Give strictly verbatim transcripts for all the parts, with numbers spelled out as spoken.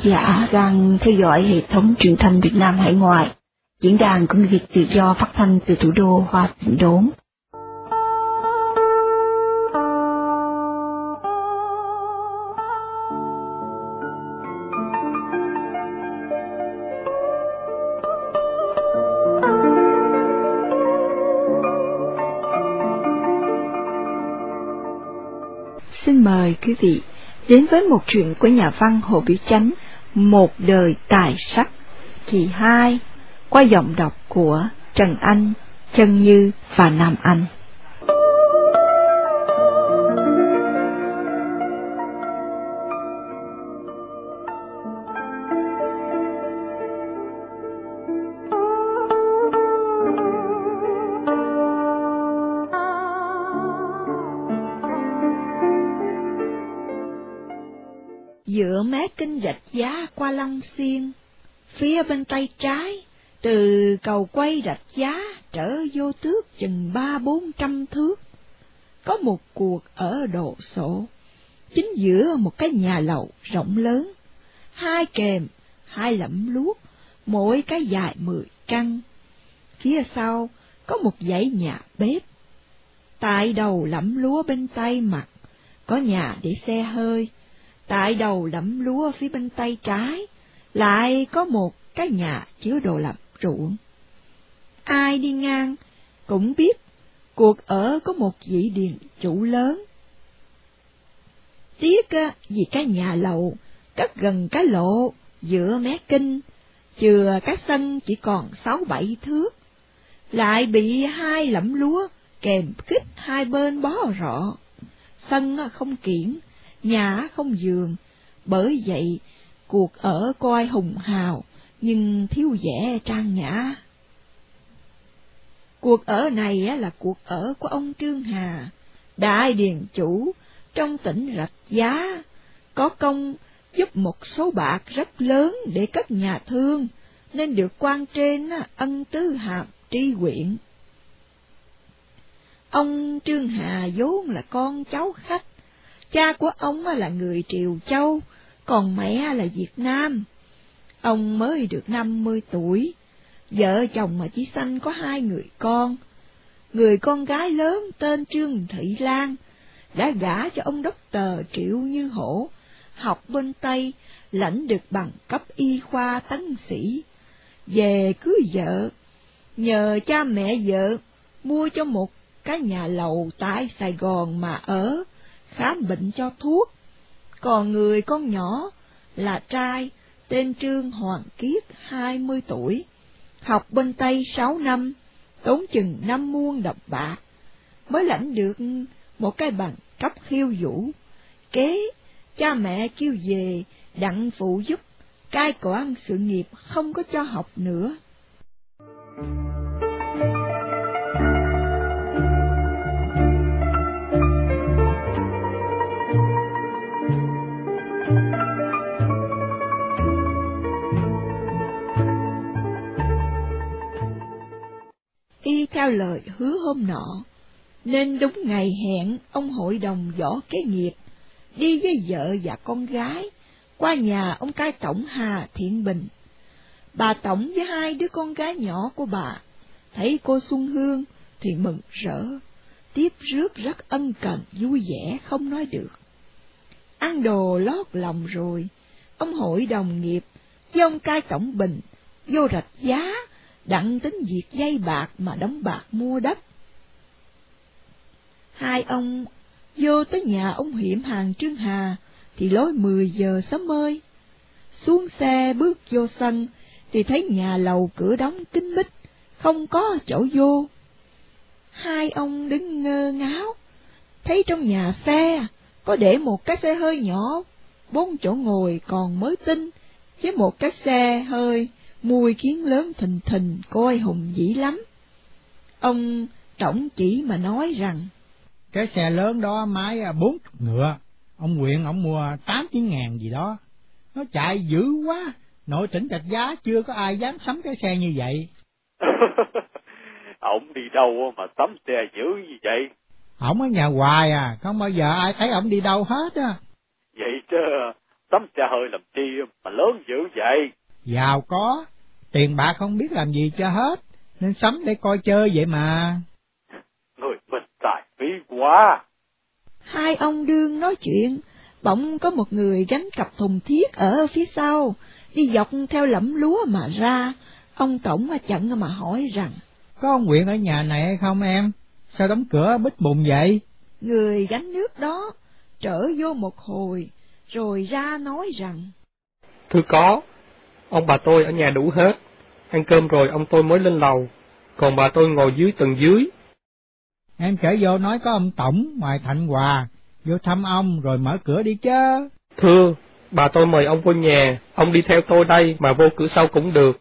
giả đang theo dõi hệ thống truyền thanh Việt Nam hải ngoại, diễn đàn của người Việt tự do phát thanh từ thủ đô Hoa Tịnh Đốn. Xin mời quý vị đến với một chuyện của nhà văn Hồ Biểu Chánh, Một đời tài sắc, kỳ hai, qua giọng đọc của Trần Anh, Trân Như và Nam Anh. Giữa mé kinh Rạch Giá qua Long Xuyên, phía bên tay trái, từ cầu quay Rạch Giá trở vô tước chừng ba bốn trăm thước, có một cuộc ở độ sổ, chính giữa một cái nhà lầu rộng lớn, hai kềm, hai lẫm luốc, mỗi cái dài mười căn. Phía sau có một dãy nhà bếp. Tại đầu lẫm lúa bên tay mặt có nhà để xe hơi. Tại đầu lẫm lúa phía bên tay trái lại có một cái nhà chứa đồ làm ruộng. Ai đi ngang cũng biết cuộc ở có một vị điền chủ lớn. Tiếc vì cái nhà lầu cất gần cái lộ giữa mé kinh, chừa cái sân chỉ còn sáu bảy thước, lại bị hai lẫm lúa kèm khít hai bên bó rọ. Sân không kiển, nhà không giường, bởi vậy cuộc ở coi hùng hào nhưng thiếu vẻ trang nhã. Cuộc ở này là cuộc ở của ông Trương Hà, đại điền chủ trong tỉnh Rạch Giá, có công giúp một số bạc rất lớn để cất nhà thương, nên được quan trên ân tứ hàm tri huyện. Ông Trương Hà vốn là con cháu khách. Cha của ông là người Triều Châu, còn mẹ là Việt Nam. Ông mới được năm mươi tuổi, vợ chồng mà chỉ sanh có hai người con. Người con gái lớn tên Trương Thị Lan đã gả cho ông đốc tờ Triệu Như Hổ, học bên Tây, lãnh được bằng cấp y khoa tấn sĩ. Về cưới vợ, nhờ cha mẹ vợ mua cho một cái nhà lầu tại Sài Gòn mà ở, khám bệnh cho thuốc. Còn người con nhỏ là trai tên Trương Hoàng Kiết, hai mươi tuổi, học bên Tây sáu năm, tốn chừng năm muôn đồng bạc, mới lãnh được một cái bằng cấp khiêu vũ. Kế cha mẹ kêu về đặng phụ giúp, cai quản sự nghiệp, không có cho học nữa. Y theo lời hứa hôm nọ, nên đúng ngày hẹn, ông hội đồng võ kế nghiệp đi với vợ và con gái qua nhà ông cai tổng Hà Thiện Bình. Bà tổng với hai đứa con gái nhỏ của bà thấy cô Xuân Hương thì mừng rỡ, tiếp rước rất ân cần, vui vẻ không nói được. Ăn đồ lót lòng rồi, ông hội đồng nghiệp với ông cai tổng Bình vô Rạch Giá đặng tính việc vay bạc mà đóng bạc mua đất. Hai ông vô tới nhà ông Hiểm hàng Trương Hà thì lối mười giờ sớm ơi. Xuống xe bước vô sân thì thấy nhà lầu cửa đóng kín mít, không có chỗ vô. Hai ông đứng ngơ ngáo, thấy trong nhà xe có để một cái xe hơi nhỏ, bốn chỗ ngồi còn mới tinh, với một cái xe hơi mùi kiến lớn thình thình, coi hùng vĩ lắm. Ông tổng chỉ mà nói rằng cái xe lớn đó máy bốn chục ngựa, ông Quyện ông mua tám chín ngàn gì đó, nó chạy dữ quá, nội tỉnh Rạch Giá chưa có ai dám sắm cái xe như vậy. Ông đi đâu mà sắm xe dữ như vậy? Ổng ở nhà hoài à, không bao giờ ai thấy ổng đi đâu hết á. Vậy chứ tấm xe hơi làm chi mà lớn dữ vậy? Giàu có, tiền bạc không biết làm gì cho hết, nên sắm để coi chơi vậy mà. Người mình tài phí quá. Hai ông đương nói chuyện, bỗng có một người gánh cặp thùng thiết ở phía sau, đi dọc theo lẫm lúa mà ra. Ông Tổng chận mà hỏi rằng, có ông Quyện ở nhà này hay không em? Sao đóng cửa bít bùng vậy? Người gánh nước đó trở vô một hồi, rồi ra nói rằng, Thưa có, ông bà tôi ở nhà đủ hết, ăn cơm rồi ông tôi mới lên lầu, còn bà tôi ngồi dưới tầng dưới. Em trở vô nói có ông Tổng ngoài Thạnh Hòa, vô thăm ông rồi mở cửa đi chứ. Thưa, bà tôi mời ông vô nhà, ông đi theo tôi đây mà vô cửa sau cũng được.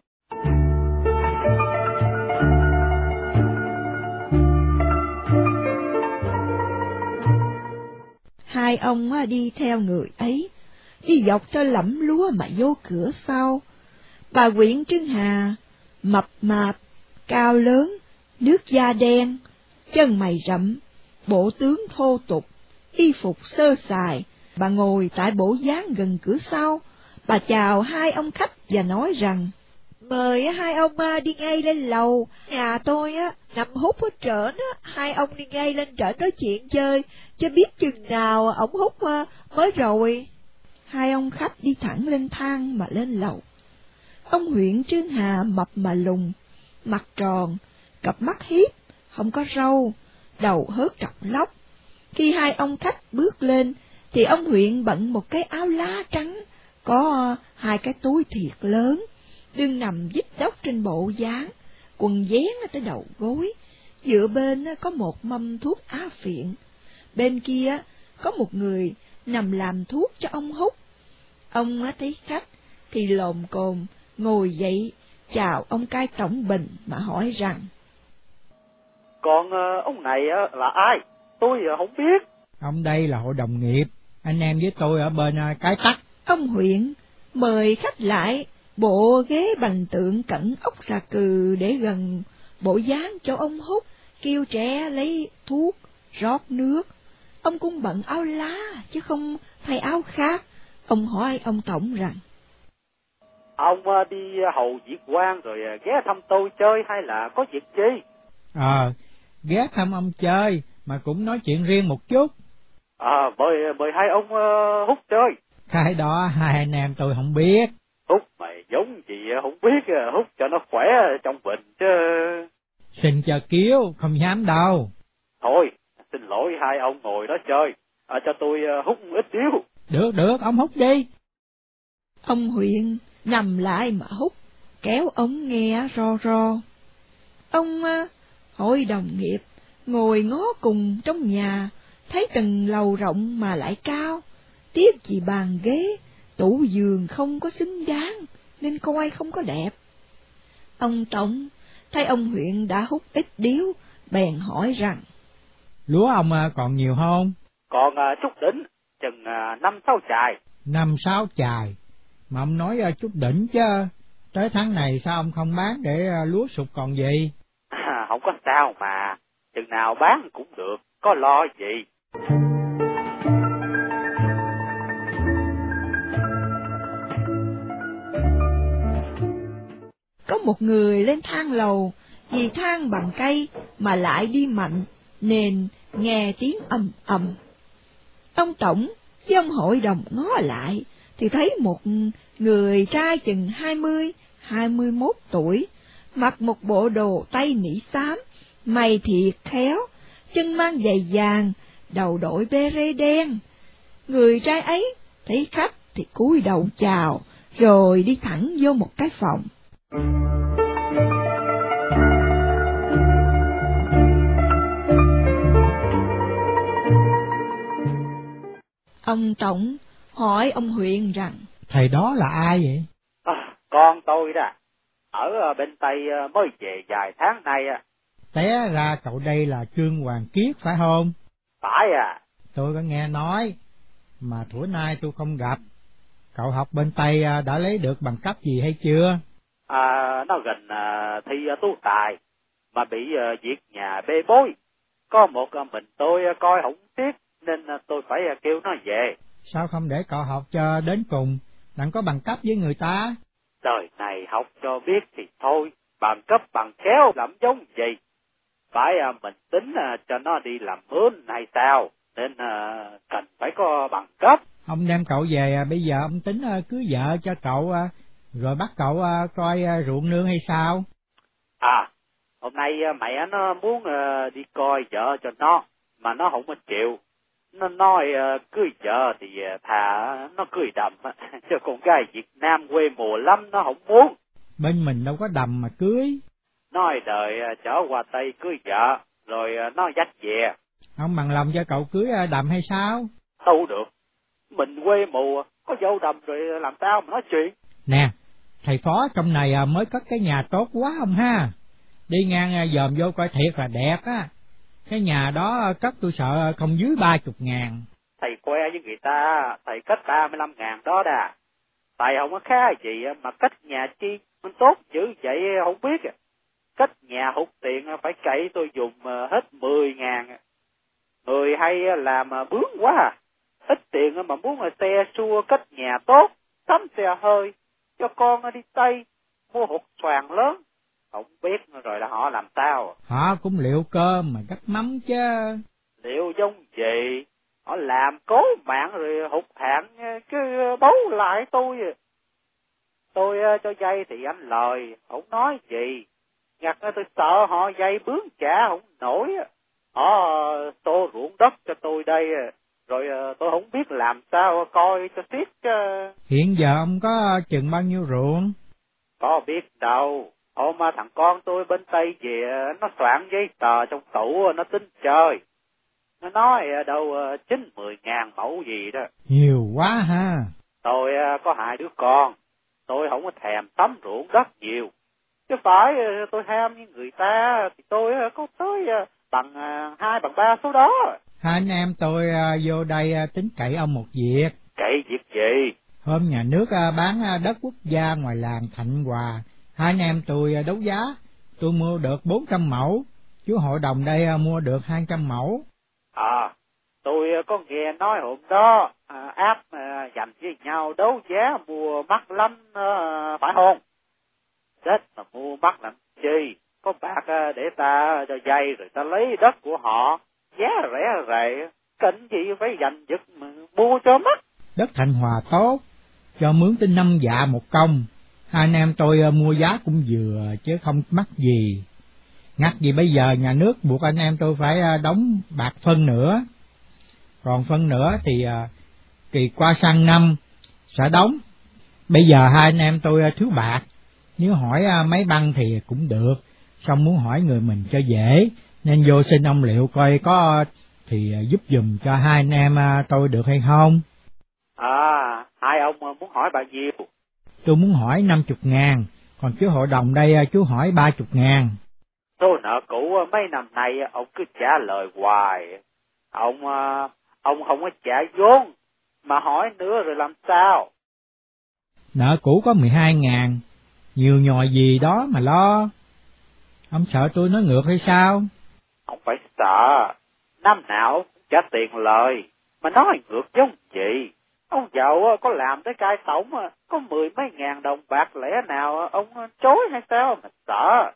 Hai ông đi theo người ấy, đi dọc theo lẫm lúa mà vô cửa sau. Bà Quyện Trưng Hà, mập mạp, cao lớn, nước da đen, chân mày rậm, bộ tướng thô tục, y phục sơ sài. Bà ngồi tại bộ dáng gần cửa sau. Bà chào hai ông khách và nói rằng, mời hai ông đi ngay lên lầu, nhà tôi á nằm hút ở trển á, hai ông đi ngay lên trển nói chuyện chơi, chứ biết chừng nào ổng hút mới rồi. Hai ông khách đi thẳng lên thang mà lên lầu. Ông huyện Trương Hà mập mà lùn, mặt tròn, cặp mắt hiếp, không có râu, đầu hớt trọc lóc. Khi hai ông khách bước lên, thì ông huyện bận một cái áo lá trắng, có hai cái túi thiệt lớn, đương nằm dít đốc trên bộ dáng, quần vén tới đầu gối. Dựa bên có một mâm thuốc á phiện, bên kia có một người nằm làm thuốc cho ông hút. Ông thấy khách thì lồm cồm ngồi dậy chào ông cai tổng bình mà hỏi rằng, Còn uh, ông này uh, là ai? Tôi uh, không biết. Ông đây là hội đồng nghiệp, anh em với tôi ở bên uh, cái tắc. Ông huyện mời khách lại bộ ghế bành tượng cẩn ốc xà cừ để gần bộ dáng cho ông hút, kêu trẻ lấy thuốc, rót nước. Ông cũng bận áo lá chứ không thay áo khác. Ông hỏi ông tổng rằng, Ông uh, đi hầu việc quan rồi uh, ghé thăm tôi chơi hay là có việc chi? Ờ, ghé thăm ông chơi, mà cũng nói chuyện riêng một chút. À, mời, mời hai ông uh, hút chơi. Cái đó hai anh em tôi không biết. Hút mày giống gì không biết, hút cho nó khỏe trong bình chứ. Xin chờ kiếu, không dám đâu. Thôi, xin lỗi hai ông ngồi đó chơi, à, cho tôi uh, hút ít điếu. Được, được, ông hút đi. Ông huyện nằm lại mà hút, kéo ống nghe ro ro. Ông uh, hội đồng nghiệp ngồi ngó cùng trong nhà, thấy từng lầu rộng mà lại cao, tiếp gì bàn ghế, tủ giường không có xứng đáng, nên coi không có đẹp. Ông tổng thấy ông huyện đã hút ít điếu, bèn hỏi rằng, Lúa ông còn nhiều không? Còn uh, chút đỉnh, chừng uh, năm sáu chài. Năm sáu chài, mà ông nói uh, chút đỉnh chứ, tới tháng này sao ông không bán để uh, lúa sụt còn gì? À, không có sao mà, chừng nào bán cũng được, có lo gì. Có một người lên thang lầu, vì thang bằng cây mà lại đi mạnh, nên nghe tiếng ầm ầm. Ông tổng với ông hội đồng ngó lại, thì thấy một người trai chừng hai mươi, hai mươi mốt tuổi, mặc một bộ đồ tây nỉ xám, mày thiệt khéo, chân mang giày vàng, đầu đội bê rê đen. Người trai ấy thấy khách thì cúi đầu chào, rồi đi thẳng vô một cái phòng. Ông tổng hỏi ông huyện rằng, Thầy đó là ai vậy? À, con tôi đó, ở bên Tây mới về vài tháng nay. Té ra cậu đây là Trương Hoàng Kiết phải không? Phải à. Tôi có nghe nói, mà thuở nay tôi không gặp. Cậu học bên Tây đã lấy được bằng cấp gì hay chưa? À, nó gần à, thi tú tài, mà bị à, việc nhà bê bối. Có một à, mình tôi à, coi không tiếc, nên à, tôi phải à, kêu nó về. Sao không để cậu học cho đến cùng, đặng có bằng cấp với người ta? Đời này học cho biết thì thôi, bằng cấp bằng khéo làm giống gì. Phải à, mình tính à, cho nó đi làm mướn hay sao, nên à, cần phải có bằng cấp. Ông đem cậu về, à, bây giờ ông tính à, cưới vợ cho cậu, à, rồi bắt cậu à, coi à, ruộng nương hay sao? À, hôm nay à, mẹ nó muốn à, đi coi vợ cho nó, mà nó không có chịu. Nó nói à, cưới vợ thì à, thà nó cưới đầm, cho con gái Việt Nam quê mùa lắm nó không muốn. Bên mình đâu có đầm mà cưới. Nói đợi à, trở qua Tây cưới vợ, rồi à, nó dắt về. Ông bằng lòng cho cậu cưới à, đầm hay sao? Đâu được, mình quê mùa, có dâu đầm rồi làm sao mà nói chuyện. Nè, thầy phó trong này à, mới cất cái nhà tốt quá ông ha. Đi ngang à, dòm vô coi thiệt là đẹp á. Cái nhà đó à, cất tôi sợ không dưới ba chục ngàn. Thầy khoe với người ta, thầy cất ba mươi lăm ngàn đó đà. Thầy không có khá gì mà cất nhà chi, mình tốt dữ vậy không biết. Cất nhà hụt tiền phải cậy tôi dùng hết mười ngàn. Người hay làm bướng quá à. Ít tiền mà muốn xe xua cất nhà tốt, sắm xe hơi, cho con đi Tây, mua hột xoàn lớn. Không biết rồi là họ làm sao. Họ cũng liệu cơm mà cắt mắm chứ. Liệu giống gì? Họ làm cố mạng rồi hụt hạn cứ bấu lại tôi. Tôi cho vay thì anh lời, không nói gì. Ngặt tôi sợ họ vay bướng trả không nổi. Họ tô ruộng đất cho tôi đây, rồi tôi không biết làm sao coi cho tiếc. Hiện giờ ông có chừng bao nhiêu ruộng? Có biết đâu. Hôm mà thằng con tôi bên Tây về, nó soạn giấy tờ trong tủ, nó tính chơi. Nó nói đâu chín mười ngàn mẫu gì đó. Nhiều quá ha. Tôi có hai đứa con, tôi không có thèm tắm ruộng đất nhiều. Chứ phải tôi ham với người ta thì tôi có tới bằng hai bằng ba số đó. Hai anh em tôi vô đây tính cậy ông một việc. Cậy việc gì? Hôm nhà nước bán đất quốc gia ngoài làng Thạnh Hòa, hai anh em tôi đấu giá, tôi mua được bốn trăm mẫu, chú hội đồng đây mua được hai trăm mẫu. À, tôi có nghe nói hôm đó à, áp à, dành với nhau đấu giá mua mắc lắm à, phải không? Đất mà mua mắc làm chi? Có bạc à, để ta cho vay rồi ta lấy đất của họ, giá rẻ rẻ, cần gì phải giành giật mà mua cho mắc. Đất Thạnh Hòa tốt, cho mướn tới năm dạ một công. Hai anh em tôi mua giá cũng vừa chứ không mắc gì. Ngặt gì bây giờ nhà nước buộc anh em tôi phải đóng bạc phân nữa. Còn phân nữa thì kỳ qua sang năm sẽ đóng. Bây giờ hai anh em tôi thiếu bạc, nếu hỏi mấy băng thì cũng được, xong muốn hỏi người mình cho dễ, nên vô xin ông Liệu coi có thì giúp giùm cho hai anh em tôi được hay không. À, hai ông muốn hỏi bao nhiêu? Tôi muốn hỏi năm chục ngàn, còn chú hội đồng đây chú hỏi ba chục ngàn. Số nợ cũ mấy năm nay ông cứ trả lời hoài. Ông ông không có trả vốn, mà hỏi nữa rồi làm sao? Nợ cũ có mười hai ngàn, nhiều nhòi gì đó mà lo. Ông sợ tôi nói ngược hay sao? Ông phải sợ, năm nào trả tiền lời, mà nói ngược giống gì? Ông giàu có làm tới cai tổng, có mười mấy ngàn đồng bạc lẽ nào ông chối hay sao mà sợ?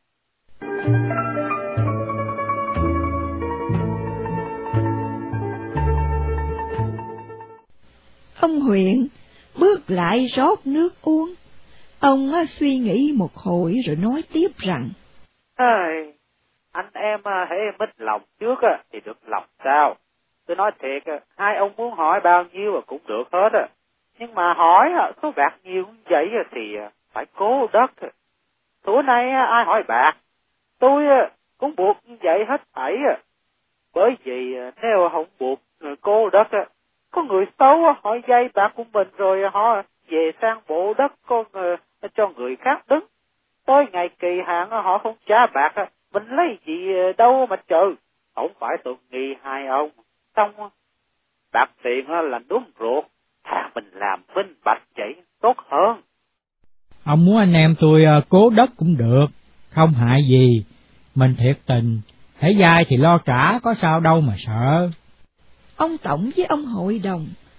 Ông huyện bước lại rót nước uống. Ông suy nghĩ một hồi rồi nói tiếp rằng: Ê, anh em hễ mít lòng trước thì được lòng sao? Tôi nói thiệt, hai ông muốn hỏi bao nhiêu cũng được hết, nhưng mà hỏi số bạc nhiều như vậy thì phải cố đất. Tối nay ai hỏi bạc, tôi cũng buộc như vậy hết thảy. Bởi vì nếu không buộc cô đất, có người xấu hỏi dây bạc của mình rồi họ về sang bộ đất con cho người khác đứng. Tới ngày kỳ hạn họ không trả bạc, mình lấy gì đâu mà trừ. Không phải tôi nghi hai ông. Xong, bạc tiền là đúng ruột, thà mình làm minh bạch vậy tốt hơn. Ông muốn anh em tôi cố đất cũng được, không hại gì. Mình thiệt tình, hễ dai thì lo trả, có sao đâu mà sợ. Ông tổng với ông hội đồng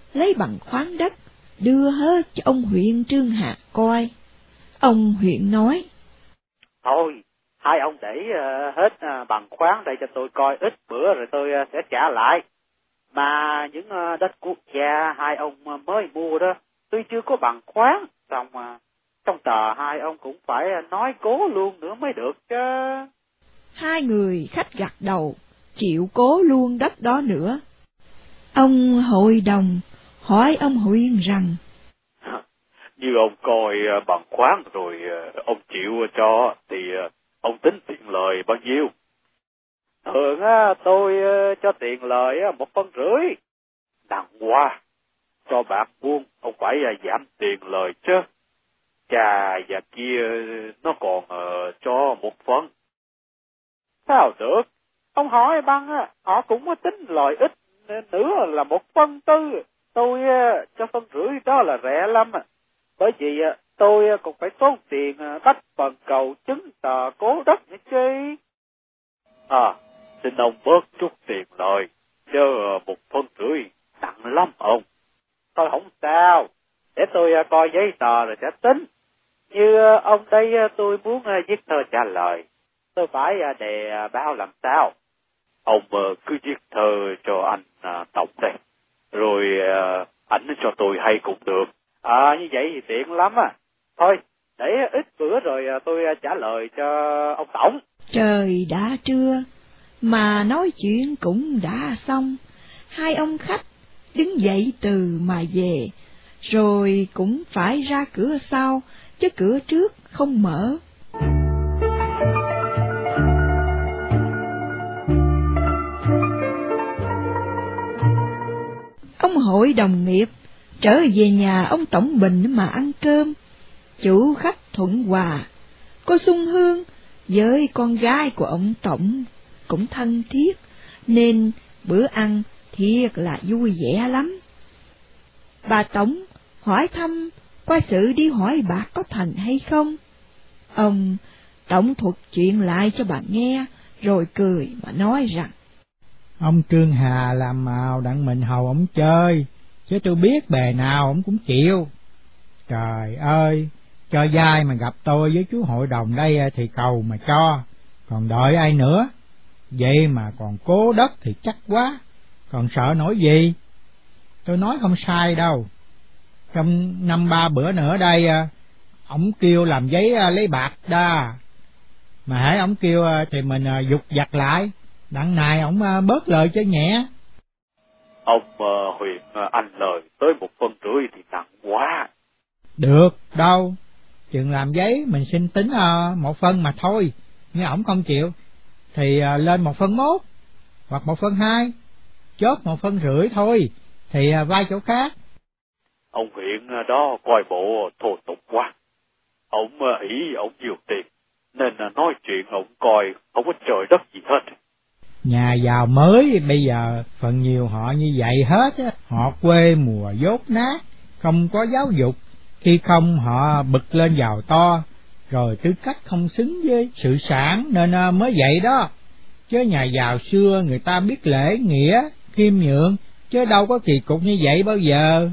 lấy bằng khoáng đất, đưa hết cho ông huyện Trương Hà coi. Ông huyện nói: Thôi, hai ông để uh, hết uh, bằng khoáng đây cho tôi coi ít bữa rồi tôi uh, sẽ trả lại. Mà những uh, đất quốc gia hai ông uh, mới mua đó, tuy chưa có bằng khoáng, xong uh, trong tờ hai ông cũng phải uh, nói cố luôn nữa mới được chứ. Hai người khách gật đầu, chịu cố luôn đất đó nữa. Ông hội đồng hỏi ông huyện rằng: Như ông coi uh, bằng khoáng rồi uh, ông chịu cho thì uh, ông tính tiền lời bao nhiêu? Thường á, tôi uh, cho tiền lời uh, một phân rưỡi. Đằng qua, cho bạc buôn, ông phải uh, giảm tiền lời chứ. Chà và kia uh, nó còn uh, cho một phân. Sao được? Ông hỏi băng á, họ cũng có tính lời ít nữa là một phân tư. Tôi uh, cho phân rưỡi đó là rẻ lắm. Bởi vì uh, tôi uh, còn phải tốn tiền uh, bắt phần cầu chứng tờ cố đất nữa chứ. À, xin ông bớt chút tiền lời, chứ uh, một phân rưỡi nặng lắm ông. Thôi không sao, để tôi uh, coi giấy tờ rồi sẽ tính. Như uh, ông đây uh, tôi muốn uh, viết thơ trả lời, tôi phải uh, đề uh, báo làm sao. Ông uh, cứ viết thơ cho anh uh, Tổng đây, rồi uh, ảnh cho tôi hay cũng được. À, như vậy thì tiện lắm à. Thôi, để ít bữa rồi uh, tôi uh, trả lời cho ông Tổng. Trời đã trưa, mà nói chuyện cũng đã xong. Hai ông khách đứng dậy từ mà về, rồi cũng phải ra cửa sau, chứ cửa trước không mở. Ông hội đồng nghiệp trở về nhà ông Tổng Bình mà ăn cơm. Chủ khách thuận hòa, cô Xuân Hương với con gái của ông Tổng cũng thân thiết, nên bữa ăn thiệt là vui vẻ lắm. Bà Tổng hỏi thăm qua sự đi hỏi bạc có thành hay không. Ông Tổng thuật chuyện lại cho bà nghe, rồi cười mà nói rằng: Ông Trương Hà làm màu đặng mình hầu ổng chơi, chứ tôi biết bề nào ổng cũng chịu. Trời ơi, cho dai mà gặp tôi với chú hội đồng đây thì cầu mà cho, còn đợi ai nữa. Vậy mà còn cố đất thì chắc quá, còn sợ nổi gì. Tôi nói không sai đâu. Trong năm ba bữa nữa đây, ổng kêu làm giấy lấy bạc đa, mà hễ ổng kêu thì mình dục vặt lại, đặng này ổng bớt lời cho nhẹ. Ông uh, Huyền uh, anh lời tới một phân rưỡi thì nặng quá. Được đâu, chừng làm giấy mình xin tính uh, một phân mà thôi. Nếu ổng không chịu thì uh, lên một phân mốt, hoặc một phân hai, chốt một phân rưỡi thôi, thì uh, vai chỗ khác. Ông Huyền uh, đó coi bộ thô tục quá. Ông uh, ý ông nhiều tiền, nên uh, nói chuyện ông coi không có trời đất gì hết. Nhà giàu mới bây giờ phần nhiều họ như vậy hết á, họ quê mùa dốt nát, không có giáo dục, khi không họ bực lên giàu to, rồi tư cách không xứng với sự sản nên mới vậy đó. Chứ nhà giàu xưa người ta biết lễ nghĩa, khiêm nhượng, chứ đâu có kỳ cục như vậy bao giờ.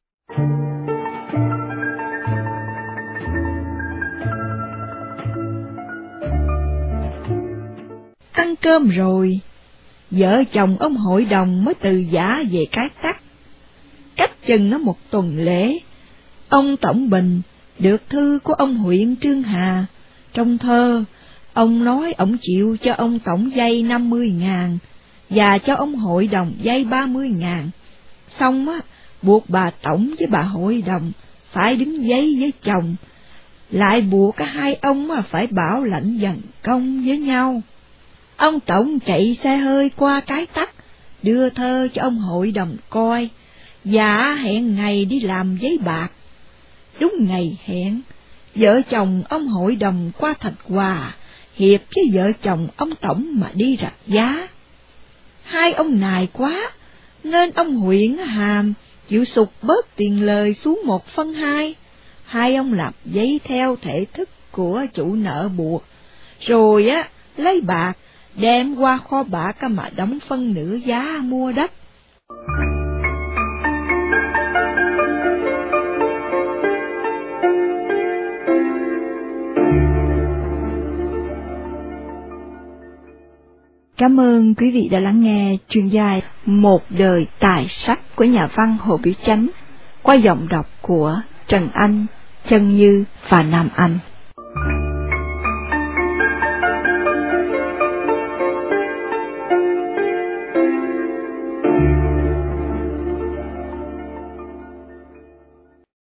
Ăn cơm rồi, vợ chồng ông hội đồng mới từ giã về Cái Tắc. Cách chừng nó một tuần lễ, ông Tổng Bình được thư của ông huyện Trương Hà. Trong thơ, ông nói ông chịu cho ông Tổng vay năm mươi ngàn, và cho ông hội đồng vay ba mươi ngàn. Xong á, buộc bà Tổng với bà hội đồng phải đứng giấy với chồng, lại buộc cả hai ông phải bảo lãnh dần công với nhau. Ông Tổng chạy xe hơi qua Cái Tắc, đưa thơ cho ông hội đồng coi, và hẹn ngày đi làm giấy bạc. Đúng ngày hẹn, vợ chồng ông hội đồng qua Thạch Hòa, hiệp với vợ chồng ông Tổng mà đi rạch giá. Hai ông nài quá, nên ông huyện Hàm chịu sụt bớt tiền lời xuống một phân hai. Hai ông làm giấy theo thể thức của chủ nợ buộc, rồi á lấy bạc đem qua kho bạc mà đóng phân nửa giá mua đất. Cảm ơn quý vị đã lắng nghe chuyên dài Một đời tài sắc của nhà văn Hồ Biểu Chánh qua giọng đọc của Trần Anh, Chân Như và Nam Anh.